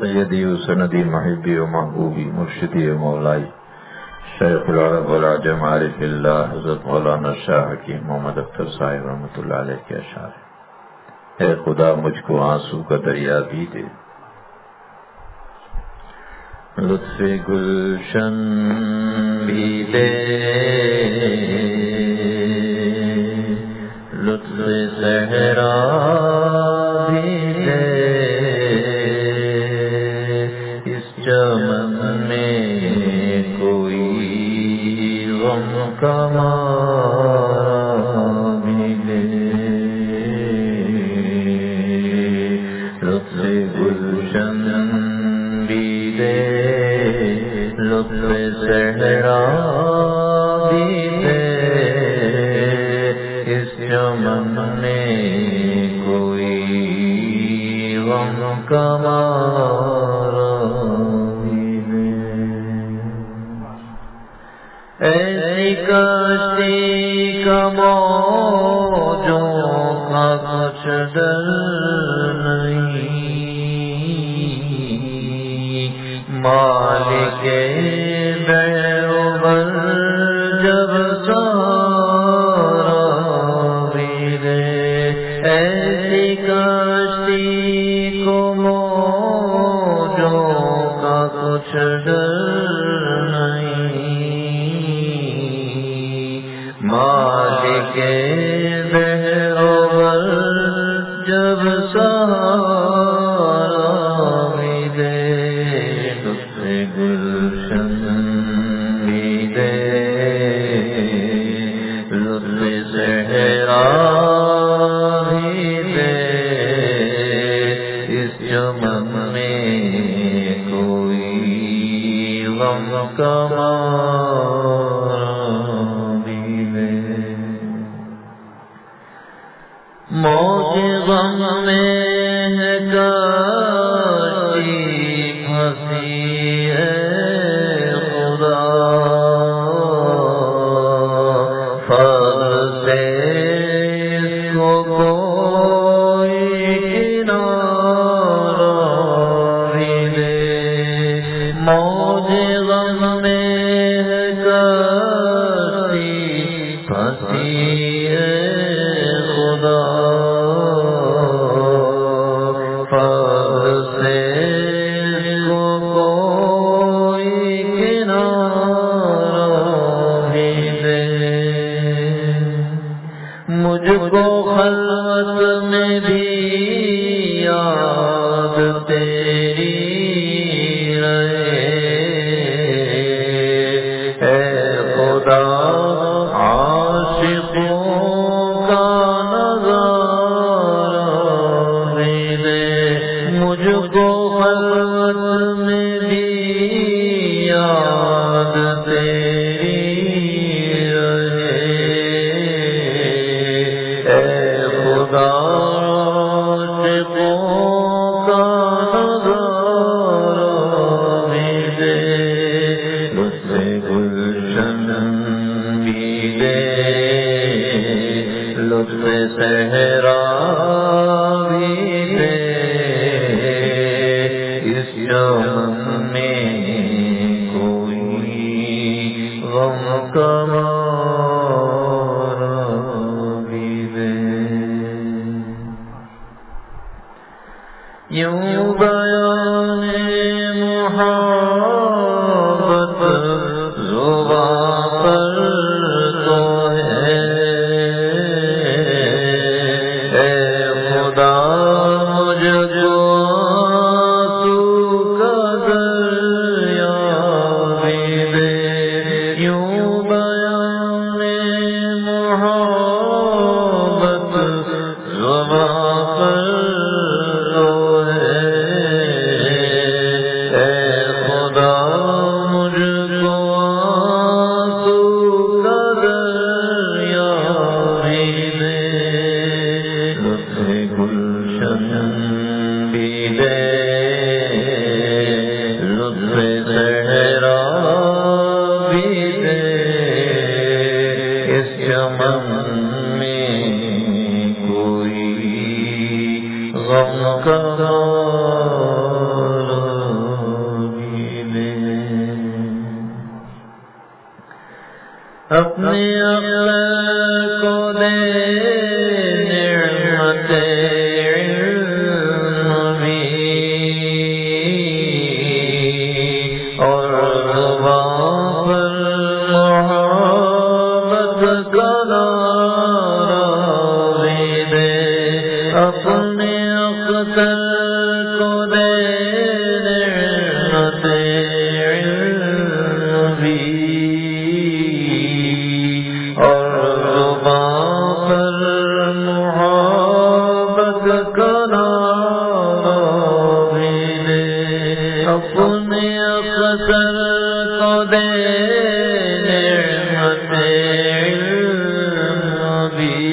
سیدی و سندی محبی و محبوبی مرشدی و مولائی شیخ العرب والعجم عارف اللہ حضرت مولانا شاہ حکیم محمد اختر صاحب رحمۃ اللہ علیہ کے اشعار: اے خدا مجھ کو آنسو کا دریا بھی دے، لطف گلشن بھی دے، لطف صحرا بھی دے، اس چمن میں کوئی غم کا مارا بھی دے، لطف گلشن بھی دے، لطف صحرا بھی دے، اس چمن میں کوئی غم کا مارا بھی دے، ایسی کشتی کا موجوں کا کچھ ڈر مالک بیعبر جب سارا بھی دے، ایسی کشتی کو موجوں کا کچھ ڈر نہیں، مالک بیعبر جب سارا بھی دے، گلشن بھی دے، لطف صحرا بھی دے، اس چمن میں کوئی غم کا مارا بھی دے، موج غم میں ہے کشتی پھنسی مجھ کو خلوت میں بھی یاد تیری رہے، اے خدا عاشقوں کا نظارہ بھی دے، مجھ کو خلوت میں بھی یاد تیری صحرا بھی دے، اس چمن میں کوئی غم کا مارا بھی دے، یوں بیان محبت زبان پر تو ہے، مجھ کو آنسو کا اپنی عقل کو دے نعمت علم بھی اور زبان پر محبت کا راوی دے اپنی عقل کو دے نعمت علم بھی اور زبان پر محبت کا راوی دے اپنی عقل کو دے نعمت علم بھی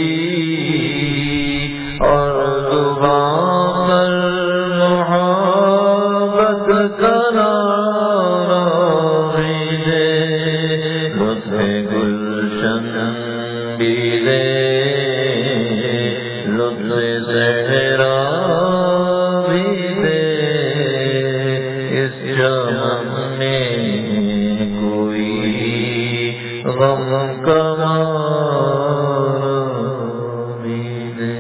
اور زبان پر محبت کا راوی دے لطف گلشن بھی دے لطف صحرا بھی دے اس چمن میں کوئی غم کا بھی دے.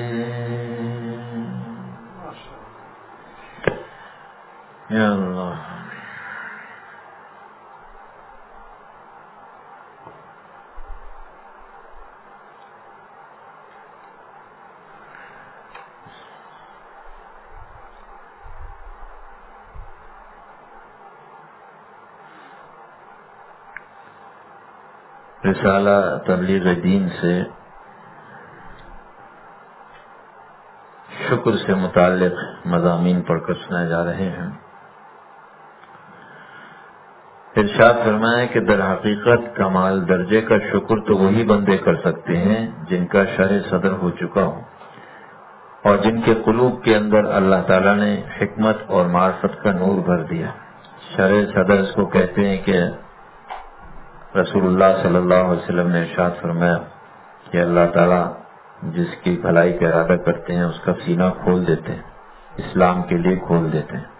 یا اللہ رسالہ تبلیغ دین سے شکر سے متعلق مضامین پڑھ کر سنائے جا رہے ہیں. ارشاد فرمایا کہ در حقیقت کمال درجے کا شکر تو وہی بندے کر سکتے ہیں جن کا شرح صدر ہو چکا ہو اور جن کے قلوب کے اندر اللہ تعالیٰ نے حکمت اور معرفت کا نور بھر دیا. شرح صدر اس کو کہتے ہیں کہ رسول اللہ صلی اللہ علیہ وسلم نے ارشاد فرمایا کہ اللہ تعالیٰ جس کی بھلائی کا ارادہ کرتے ہیں اس کا سینہ کھول دیتے ہیں، اسلام کے لیے کھول دیتے ہیں.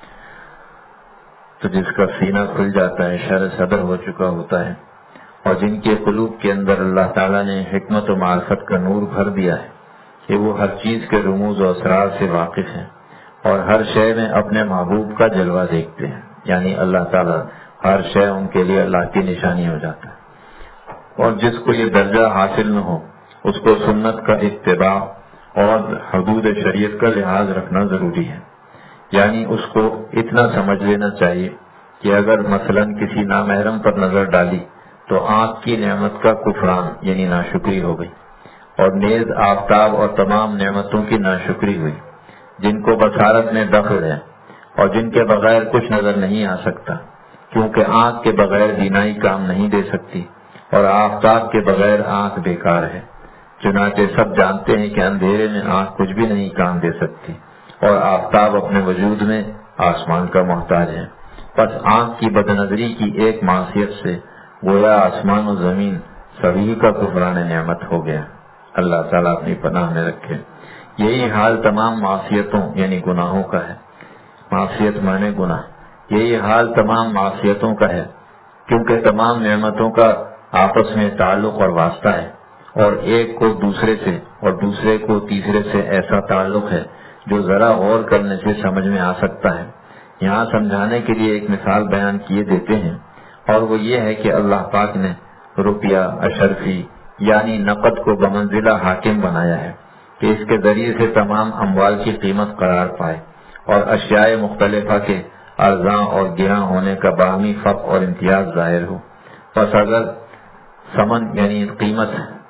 تو جس کا سینہ کھل جاتا ہے شرح صدر ہو چکا ہوتا ہے اور جن کے قلوب کے اندر اللہ تعالیٰ نے حکمت و معرفت کا نور بھر دیا ہے کہ وہ ہر چیز کے رموز و اسرار سے واقف ہیں اور ہر شے میں اپنے محبوب کا جلوہ دیکھتے ہیں، یعنی اللہ تعالیٰ ہر شے ان کے لیے اللہ کی نشانی ہو جاتا ہے. اور جس کو یہ درجہ حاصل نہ ہو اس کو سنت کا اتباع اور حدود شریعت کا لحاظ رکھنا ضروری ہے. یعنی اس کو اتنا سمجھ لینا چاہیے کہ اگر مثلا کسی نامحرم پر نظر ڈالی تو آنکھ کی نعمت کا کفران یعنی ناشکری ہو گئی اور نیز آفتاب اور تمام نعمتوں کی ناشکری ہوئی. جن کو بصارت میں دخل ہے اور جن کے بغیر کچھ نظر نہیں آ سکتا، کیونکہ آنکھ کے بغیر بینائی کام نہیں دے سکتی اور آفتاب کے بغیر آنکھ بیکار ہے. چنانچہ سب جانتے ہیں کہ اندھیرے میں آنکھ کچھ بھی نہیں کام دے سکتی اور آفتاب اپنے وجود میں آسمان کا محتاج ہے. بس آنکھ کی بدنظری کی ایک معصیت سے گویا آسمان و زمین سبھی کا کفران نعمت ہو گیا. اللہ تعالیٰ اپنی پناہ میں رکھے. یہی حال تمام معصیتوں یعنی گناہوں کا ہے. معصیت مانے گناہ. یہی حال تمام معصیتوں کا ہے کیونکہ تمام نعمتوں کا آپس میں تعلق اور واسطہ ہے اور ایک کو دوسرے سے اور دوسرے کو تیسرے سے ایسا تعلق ہے جو ذرا غور کرنے سے سمجھ میں آ سکتا ہے. یہاں سمجھانے کے لیے ایک مثال بیان کیے دیتے ہیں اور وہ یہ ہے کہ اللہ پاک نے روپیہ اشرفی یعنی نقد کو بمنزلہ حاکم بنایا ہے کہ اس کے ذریعے سے تمام اموال کی قیمت قرار پائے اور اشیاء مختلفہ کے ارزاں اور گراں ہونے کا باہمی فرق اور امتیاز ظاہر ہو. بس اگر ثمن یعنی قیمت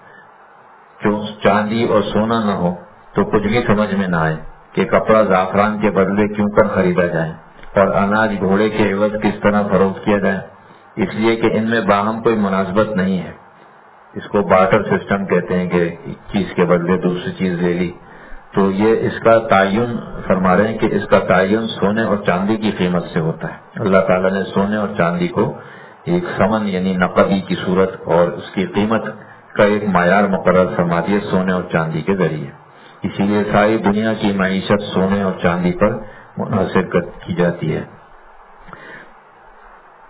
جو چاندی اور سونا نہ ہو تو کچھ بھی سمجھ میں نہ آئے کہ کپڑا زعفران کے بدلے کیوں کر خریدا جائے اور اناج گھوڑے کے عوض کس طرح فروخت کیا جائے. اس لیے کہ ان میں باہم کوئی مناسبت نہیں ہے. اس کو بارٹر سسٹم کہتے ہیں کہ چیز کے بدلے دوسری چیز لے لی. تو یہ اس کا تعین فرما رہے ہیں کہ اس کا تعین سونے اور چاندی کی قیمت سے ہوتا ہے. اللہ تعالیٰ نے سونے اور چاندی کو ایک ثمن یعنی نقدی کی صورت اور اس کی قیمت کا ایک معیار مقرر فرما دیا سونے اور چاندی کے ذریعے. اسی لیے ساری دنیا کی معیشت سونے اور چاندی پر منحصر کی جاتی ہے.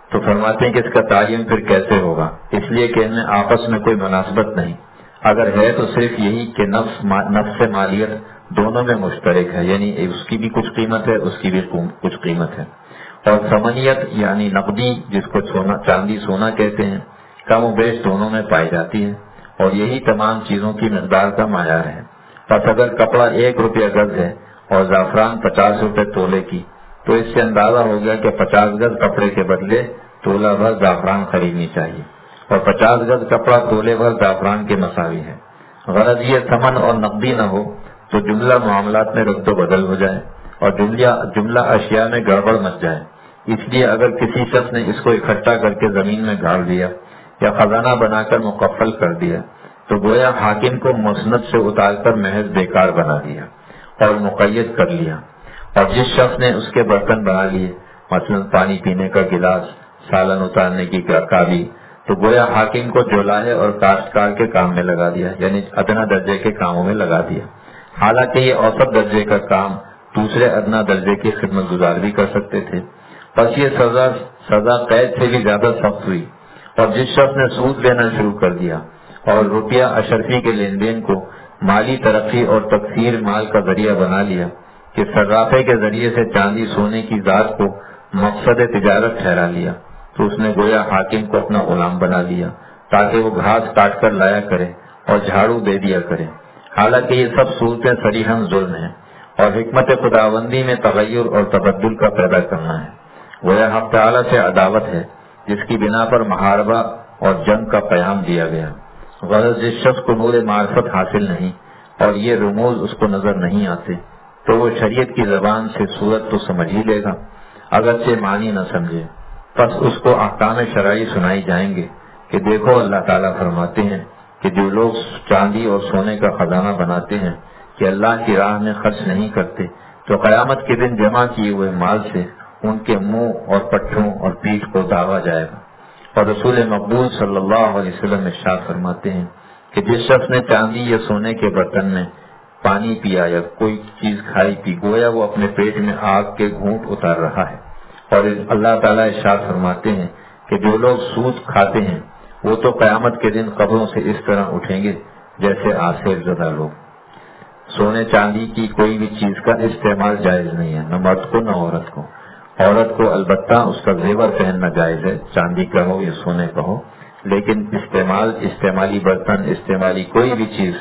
تو فرماتے ہیں کہ اس کا تعین پھر کیسے ہوگا؟ اس لیے کہ ان میں آپس میں کوئی مناسبت نہیں، اگر ہے تو صرف یہی کہ نفس مالیت دونوں میں مشترک ہے، یعنی اس کی بھی کچھ قیمت ہے، اس کی بھی کچھ قیمت ہے، اور ثمنیت یعنی نقدی جس کو چاندی سونا کہتے ہیں، کم و بیش دونوں میں پائی جاتی ہے، اور یہی تمام چیزوں کی مقدار کا معیار ہے۔ پس اگر کپڑا 1 روپیہ گز ہے اور زعفران 50 روپے تولے کی، تو اس سے اندازہ ہو گیا کہ 50 گز کپڑے کے بدلے تولہ بھر زعفران خریدنی چاہیے، اور 50 گز کپڑا تولے بھر زعفران کے مساوی ہے۔ غرض یہ ثمن اور نقدی نہ ہو تو جملہ معاملات میں رد و بدل ہو جائے اور جملہ اشیاء میں گڑبڑ مچ جائے۔ اس لیے اگر کسی شخص نے اس کو اکٹھا کر کے زمین میں گاڑ دیا یا خزانہ بنا کر مکفل کر دیا تو گویا حاکم کو مسند سے اتار کر محض بیکار بنا دیا اور مقید کر لیا، اور جس شخص نے اس کے برتن بنا لیے، مثلا پانی پینے کا گلاس، سالن اتارنے کی کابی، تو گویا حاکم کو جولاہے اور کاشتکار کے کام میں لگا دیا، یعنی ادنا درجے کے کاموں میں لگا دیا، حالانکہ یہ اوسط درجے کا کام دوسرے ادنا درجے کی خدمت گزار بھی کر سکتے تھے۔ بس یہ سزا قید سے بھی زیادہ سخت ہوئی، اور جس شخص نے سود لینا شروع کر دیا اور روپیہ اشرفی کے لین دین کو مالی ترقی اور تکثیر مال کا ذریعہ بنا لیا کہ صرافے کے ذریعے سے چاندی سونے کی ذات کو مقصد تجارت ٹھہرا لیا، تو اس نے گویا حاکم کو اپنا غلام بنا لیا تاکہ وہ گھاس کاٹ کر لایا کرے اور جھاڑو دے دیا کرے، حالانکہ یہ سب صورتیں صریحاً ظلم ہیں اور حکمت خداوندی میں تغیر اور تبدل کا پیدا کرنا ہے۔ گویا حق تعالیٰ سے عداوت ہے جس کی بنا پر محاربہ اور جنگ کا پیام دیا گیا۔ غرض جس شخص کو نور معرفت حاصل نہیں اور یہ رموز اس کو نظر نہیں آتے تو وہ شریعت کی زبان سے صورت تو سمجھ ہی لے گا اگرچہ معنی نہ سمجھے، پس اس کو احکام شرعی سنائی جائیں گے کہ دیکھو اللہ تعالیٰ فرماتے ہیں کہ جو لوگ چاندی اور سونے کا خزانہ بناتے ہیں کہ اللہ کی راہ میں خرچ نہیں کرتے تو قیامت کے دن جمع کیے ہوئے مال سے ان کے منہ اور پٹھوں اور پیٹھ کو داغا جائے گا۔ اور رسول مقبول صلی اللہ علیہ وسلم ارشاد فرماتے ہیں کہ جس شخص نے چاندی یا سونے کے برتن میں پانی پیا یا کوئی چیز کھائی پی گویا وہ اپنے پیٹ میں آگ کے گھونٹ اتار رہا ہے۔ اور اللہ تعالیٰ ارشاد فرماتے ہیں کہ جو لوگ سود کھاتے ہیں وہ تو قیامت کے دن قبروں سے اس طرح اٹھیں گے جیسے آسیر زدہ لوگ۔ سونے چاندی کی کوئی بھی چیز کا استعمال جائز نہیں ہے، نہ مرد کو نہ عورت کو۔ عورت کو البتہ اس کا زیور پہننا جائز ہے، چاندی کا ہو یا سونے کا ہو، لیکن استعمالی برتن، استعمالی کوئی بھی چیز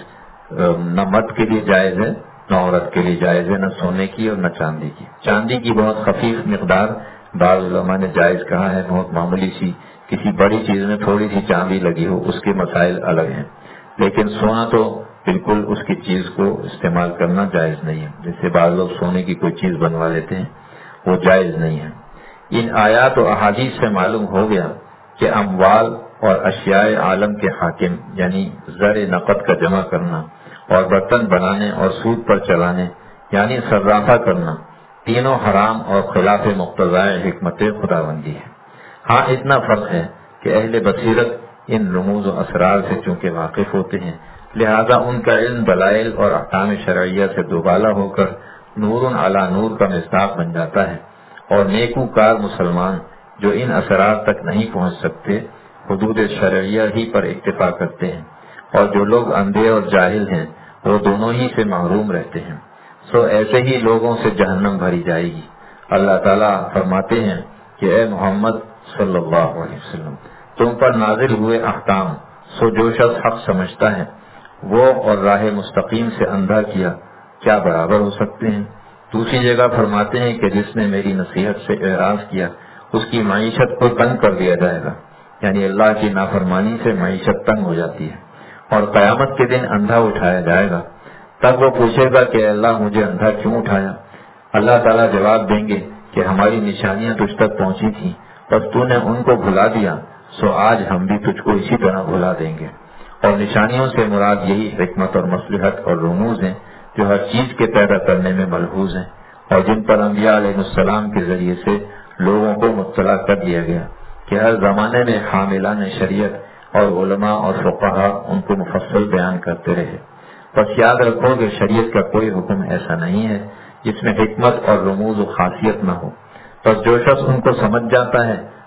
نہ مرد کے لیے جائز ہے نہ عورت کے لیے جائز ہے، نہ سونے کی اور نہ چاندی کی۔ چاندی کی بہت خفیف مقدار بعض علماء نے جائز کہا ہے، بہت معمولی سی، کسی بڑی چیز میں تھوڑی سی چاندی لگی ہو اس کے مسائل الگ ہیں، لیکن سونا تو بالکل اس کی چیز کو استعمال کرنا جائز نہیں ہے۔ جیسے بعض لوگ سونے کی کوئی چیز بنوا لیتے ہیں وہ جائز نہیں ہے۔ ان آیات و احادیث سے معلوم ہو گیا کہ اموال اور اشیاء عالم کے حاکم یعنی زر نقد کا جمع کرنا اور برتن بنانے اور سود پر چلانے یعنی صرافہ کرنا تینوں حرام اور خلاف مقتضائے حکمت خداوندی ہے۔ ہاں اتنا فرق ہے کہ اہل بصیرت ان رموز و اسرار سے چونکہ واقف ہوتے ہیں لہذا ان کا علم دلائل اور احکام شرعیہ سے دوبالا ہو کر نور علی نور کا مصداق بن جاتا ہے، اور نیکوکار مسلمان جو ان اسرار تک نہیں پہنچ سکتے حدود شرعیہ ہی پر اکتفا کرتے ہیں، اور جو لوگ اندھے اور جاہل ہیں وہ دونوں ہی سے محروم رہتے ہیں، سو ایسے ہی لوگوں سے جہنم بھری جائے گی۔ اللہ تعالیٰ فرماتے ہیں کہ اے محمد صلی اللہ علیہ وسلم تم پر نازل ہوئے احکام سو جو شخص حق سمجھتا ہے وہ اور راہ مستقیم سے اندھا کیا کیا برابر ہو سکتے ہیں؟ دوسری جگہ فرماتے ہیں کہ جس نے میری نصیحت سے اعراض کیا اس کی معیشت کو تنگ کر دیا جائے گا، یعنی اللہ کی نافرمانی سے معیشت تنگ ہو جاتی ہے، اور قیامت کے دن اندھا اٹھایا جائے گا۔ تب وہ پوچھے گا کہ اللہ مجھے اندھا کیوں اٹھایا؟ اللہ تعالیٰ جواب دیں گے کہ ہماری نشانیاں تجھ تک پہنچی تھیں بس تو نے ان کو بھلا دیا، سو آج ہم بھی تجھ کو اسی طرح بھلا دیں گے۔ اور نشانیوں سے مراد یہی حکمت اور مصلحت اور رموز ہیں جو ہر چیز کے پیدا کرنے میں ملحوظ ہیں، اور جن پر انبیاء علیہ السلام کے ذریعے سے لوگوں کو مطلع کر دیا گیا کہ ہر زمانے میں حاملان شریعت اور علماء اور فقہا ان کو مفصل بیان کرتے رہے۔ بس یاد رکھو کہ شریعت کا کوئی حکم ایسا نہیں ہے جس میں حکمت اور رموز و خاصیت نہ ہو، بس جو شخص ان کو سمجھ جاتا ہے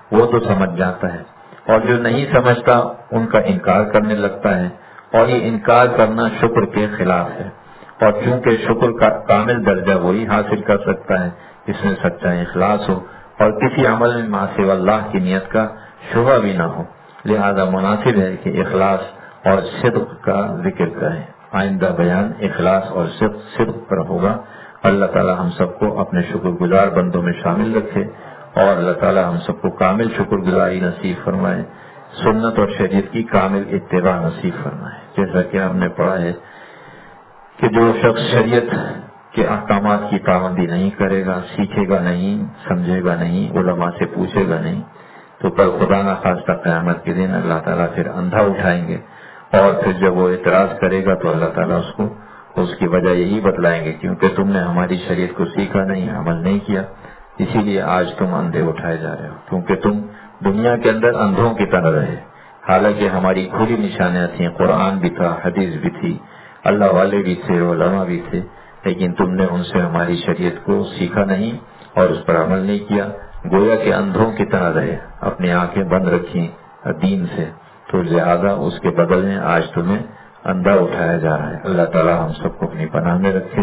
وہ تو سمجھ جاتا ہے، اور جو نہیں سمجھتا ان کا انکار کرنے لگتا ہے، اور یہ انکار کرنا شکر کے خلاف ہے، اور چونکہ شکر کا کامل درجہ وہی حاصل کر سکتا ہے جس میں سچا اخلاص ہو اور کسی عمل میں ما سوی اللہ کی نیت کا شبہ بھی نہ ہو، لہذا مناسب ہے کہ اخلاص اور صدق کا ذکر کریں۔ آئندہ بیان اخلاص اور صدق پر ہوگا۔ اللہ تعالی ہم سب کو اپنے شکر گزار بندوں میں شامل رکھے، اور اللہ تعالی ہم سب کو کامل شکر گزاری نصیب فرمائے، سنت اور شریعت کی کامل اتباع نصیب فرمائے۔ جیسا کہ ہم نے پڑھا ہے کہ جو شخص شریعت کے احکامات کی پابندی نہیں کرے گا، سیکھے گا نہیں، سمجھے گا نہیں، علماء سے پوچھے گا نہیں، تو کل خدا نہ خواستہ قیامت کے دن اللہ تعالیٰ پھر اندھا اٹھائیں گے، اور پھر جب وہ اعتراض کرے گا تو اللہ تعالیٰ اس کی وجہ یہی بتلائیں گے، کیونکہ تم نے ہماری شریعت کو سیکھا نہیں، عمل نہیں کیا، اسی لیے آج تم اندھے اٹھائے جا رہے ہو، کیونکہ تم دنیا کے اندر اندھوں کی طرح رہے، حالانکہ ہماری کھلی نشانیاں تھیں، قرآن بھی تھا، حدیث بھی تھی، اللہ والے بھی تھے، علماء بھی تھے، لیکن تم نے ان سے ہماری شریعت کو سیکھا نہیں اور اس پر عمل نہیں کیا، گویا کہ اندھوں کی طرح رہے، اپنی آنکھیں بند رکھیں دین سے، تو لہذا اس کے بدل میں آج تمہیں اندھا اٹھایا جا رہا ہے۔ اللہ تعالیٰ ہم سب کو اپنی پناہ میں رکھے۔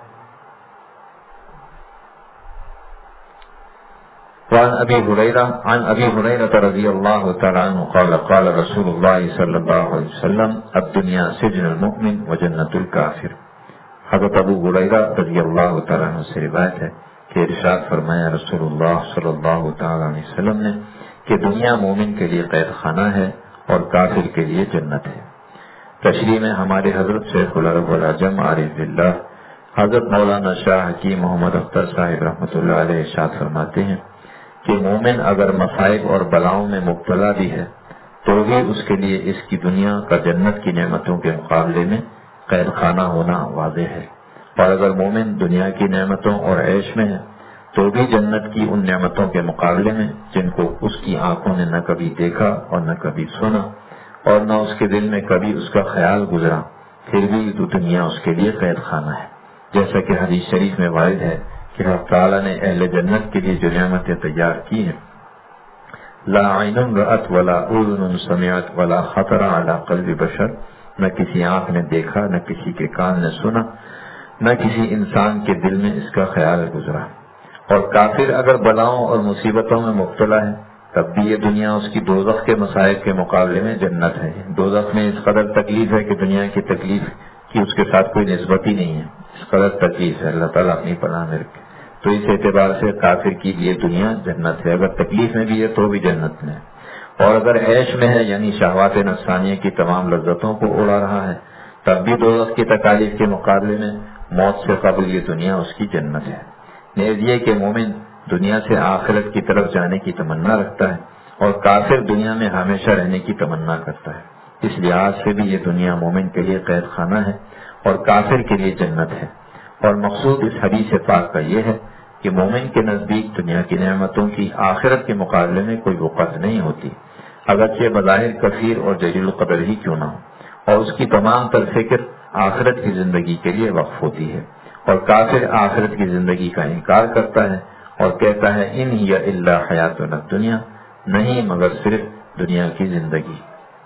وعن ابی ہریرہ رضی اللہ تعالی عنہ قال قال رسول اللہ صلی اللہ علیہ وسلم الدنیا سجن المؤمن وجنت الکافر۔ حضرت ابو ہریرہ رضی اللہ تعالی عنہ سے روایت ہے کہ ارشاد فرمایا رسول اللہ صلی اللہ تعالی علیہ وسلم نے کہ دنیا مومن کے لیے قید خانہ ہے اور کافر کے لیے جنت ہے۔ تشریح میں ہمارے حضرت شیخ العرب والعجم عارف باللہ حضرت مولانا شاہ حکیم محمد اختر صاحب رحمۃ اللہ علیہ ارشاد فرماتے ہیں کہ مومن اگر مصائب اور بلاؤں میں مبتلا بھی ہے تو بھی اس کے لیے اس کی دنیا کا جنت کی نعمتوں کے مقابلے میں قید خانہ ہونا واضح ہے، اور اگر مومن دنیا کی نعمتوں اور عیش میں ہے تو بھی جنت کی ان نعمتوں کے مقابلے میں جن کو اس کی آنکھوں نے نہ کبھی دیکھا اور نہ کبھی سنا اور نہ اس کے دل میں کبھی اس کا خیال گزرا، پھر بھی تو دنیا اس کے لیے قید خانہ ہے، جیسا کہ حدیث شریف میں وارد ہے کہ اللہ تعالیٰ نے اہل جنت کے لیے جو نعمتیں تیار کی ہیں، لا عین رأت ولا اذن سمعت ولا خطر علی قلب بشر، نہ کسی آنکھ نے دیکھا، نہ کسی کے کان نے سنا، نہ کسی انسان کے دل میں اس کا خیال گزرا۔ اور کافر اگر بلاؤں اور مصیبتوں میں مبتلا ہے تب بھی یہ دنیا اس کی دوزخ کے مصائب کے مقابلے میں جنت ہے۔ دوزخ میں اس قدر تکلیف ہے کہ دنیا کی تکلیف کی اس کے ساتھ کوئی نسبت ہی نہیں ہے، اس قدر تکلیف ہے، اللہ تعالیٰ اپنی پناہ میں رکھے۔ تو اس اعتبار سے کافر کی یہ دنیا جنت ہے، اگر تکلیف میں بھی ہے تو بھی جنت میں ہے، اور اگر عیش میں ہے یعنی شہوات نفسانیہ کی تمام لذتوں کو اڑا رہا ہے تب بھی دوزخ کی تکالیف کے مقابلے میں موت سے قبل یہ دنیا اس کی جنت ہے۔ نیز یہ کہ مومن دنیا سے آخرت کی طرف جانے کی تمنا رکھتا ہے اور کافر دنیا میں ہمیشہ رہنے کی تمنا کرتا ہے، اس لحاظ سے بھی یہ دنیا مومن کے لیے قید خانہ ہے اور کافر کے لیے جنت ہے۔ اور مقصود اس حدیث پاک کا یہ ہے کہ مومن کے نزدیک دنیا کی نعمتوں کی آخرت کے مقابلے میں کوئی وقت نہیں ہوتی، اگرچہ بظاہر کثیر اور جلیل القدر ہی کیوں نہ ہو، اور اس کی تمام تر فکر آخرت کی زندگی کے لیے وقف ہوتی ہے، اور کافر آخرت کی زندگی کا انکار کرتا ہے اور کہتا ہے ان ہی الا حیاتنا الدنیا، نہیں مگر صرف دنیا کی زندگی۔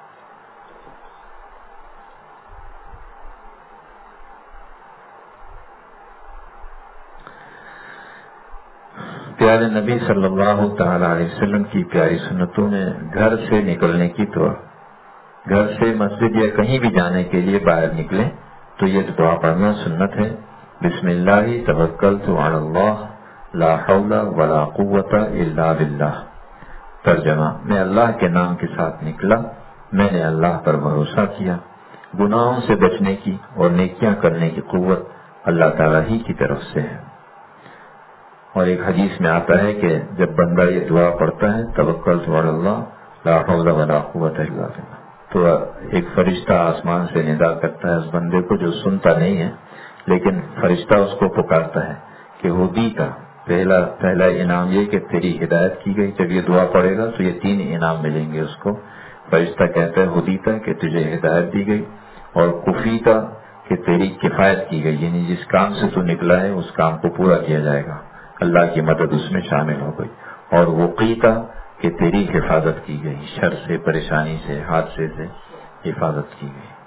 پیارے نبی صلی اللہ تعالی علیہ وسلم کی پیاری سنتوں میں گھر سے نکلنے کی دعا، گھر سے مسجد یا کہیں بھی جانے کے لیے باہر نکلیں تو یہ دعا پڑھنا سنت ہے۔ بسم اللہ توکلت علی اللہ لا حول ولا قوت الا باللہ۔ ترجمہ، میں اللہ کے نام کے ساتھ نکلا، میں نے اللہ پر بھروسہ کیا، گناہوں سے بچنے کی اور نیکیاں کرنے کی قوت اللہ تعالیٰ ہی کی طرف سے ہے۔ اور ایک حدیث میں آتا ہے کہ جب بندہ یہ دعا پڑھتا ہے توکلت علی اللہ لا حول ولا قوت الا باللہ، تو ایک فرشتہ آسمان سے ندا کرتا ہے اس بندے کو جو سنتا نہیں ہے، لیکن فرشتہ اس کو پکارتا ہے کہ ہدی کا پہلا انعام یہ کہ تیری ہدایت کی گئی، جب یہ دعا پڑھے گا تو یہ 3 انعام ملیں گے اس کو۔ فرشتہ کہتا ہے ہدیتا کہ تجھے ہدایت دی گئی، اور کفیتا کہ تیری کفایت کی گئی، یعنی جس کام سے تو نکلا ہے اس کام کو پورا کیا جائے گا، اللہ کی مدد اس میں شامل ہو گئی، اور وقیتا کہ تیری حفاظت کی گئی، شر سے، پریشانی سے، حادثے سے حفاظت کی گئی۔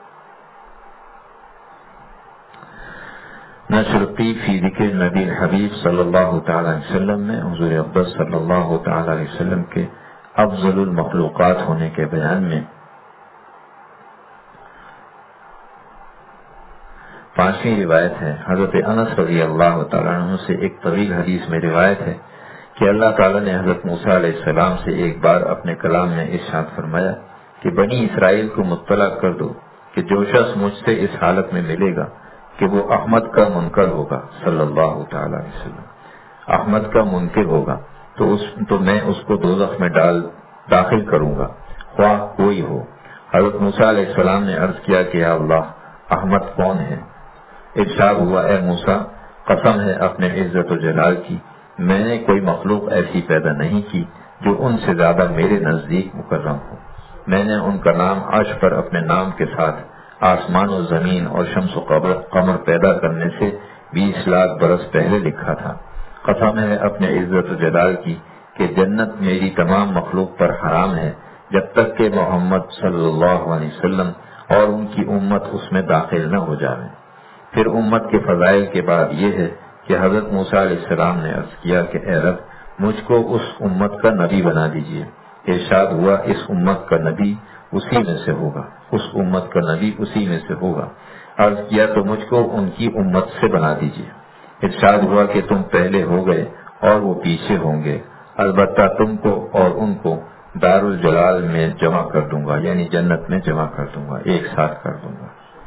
نشر الطیب فی ذکر نبی الحبیب صلی اللہ تعالی علیہ وسلم میں حضور اقدس صلی اللہ تعالی علیہ وسلم کے افضل المخلوقات ہونے کے بیان میں 5ویں روایت ہے۔ حضرت انس رضی اللہ تعالیٰ عنہ سے ایک طویل حدیث میں روایت ہے کہ اللہ تعالیٰ نے حضرت موسیٰ علیہ السلام سے ایک بار اپنے کلام میں ارشاد فرمایا کہ بنی اسرائیل کو مطلع کر دو کہ جو شخص مجھ سے اس حالت میں ملے گا کہ وہ احمد کا منکر ہوگا صلی اللہ تعالیٰ علیہ وسلم، احمد کا منکر ہوگا تو میں اس کو دوزخ میں داخل کروں گا، خواہ کوئی ہو۔ حضرت موسیٰ علیہ السلام نے عرض کیا کہ یا اللہ، احمد کون ہے؟ ارشاد ہوا، اے موسیٰ، قسم ہے اپنے عزت و جلال کی، میں نے کوئی مخلوق ایسی پیدا نہیں کی جو ان سے زیادہ میرے نزدیک مکرم ہو۔ میں نے ان کا نام عرش پر اپنے نام کے ساتھ آسمان و زمین اور شمس و قمر پیدا کرنے سے 20 لاکھ برس پہلے لکھا تھا۔ قسم ہے اپنے عزت و جلال کی کہ جنت میری تمام مخلوق پر حرام ہے جب تک کہ محمد صلی اللہ علیہ وسلم اور ان کی امت اس میں داخل نہ ہو جائے۔ پھر امت کے فضائل کے بعد یہ ہے کہ حضرت موسیٰ علیہ السلام نے عرض کیا کہ اے رب، مجھ کو اس امت کا نبی بنا دیجیے۔ ارشاد ہوا، اس امت کا نبی اسی میں سے ہوگا، اس امت کا نبی اسی میں سے ہوگا۔ عرض کیا تو مجھ کو ان کی امت سے بنا دیجیے۔ ارشاد ہوا کہ تم پہلے ہو گئے اور وہ پیچھے ہوں گے، البتہ تم کو اور ان کو دار الجلال میں جمع کر دوں گا، یعنی جنت میں جمع کر دوں گا، ایک ساتھ کر دوں گا۔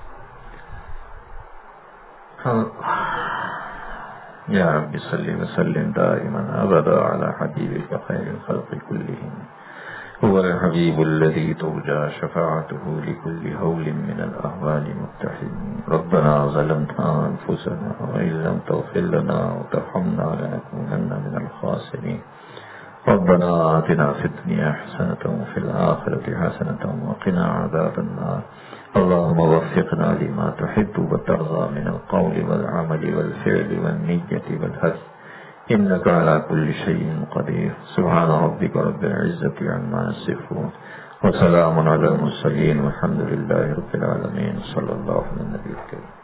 یا رب صلی وسلم دائما ابدا علی حبیبک خیر الخلق کلہم، هو الحبیب الذی ترجى شفاعته لكل هول من الاحوال مقتحم۔ ربنا ظلمنا انفسنا وان لم تغفر لنا وترحمنا لنكونن من الخاسرین۔ ربنا آتنا في الدنيا حسنة وفي الآخرة حسنة وقنا عذاب النار۔ اللهم وفقنا لما تحب وترضى من القول والعمل والفعل والنية والهدي، إنك على كل شيء قدير۔ سبحان ربك رب العزة عما يصفون وسلام على المرسلين والحمد لله رب العالمين، صلى الله على النبي الكريم۔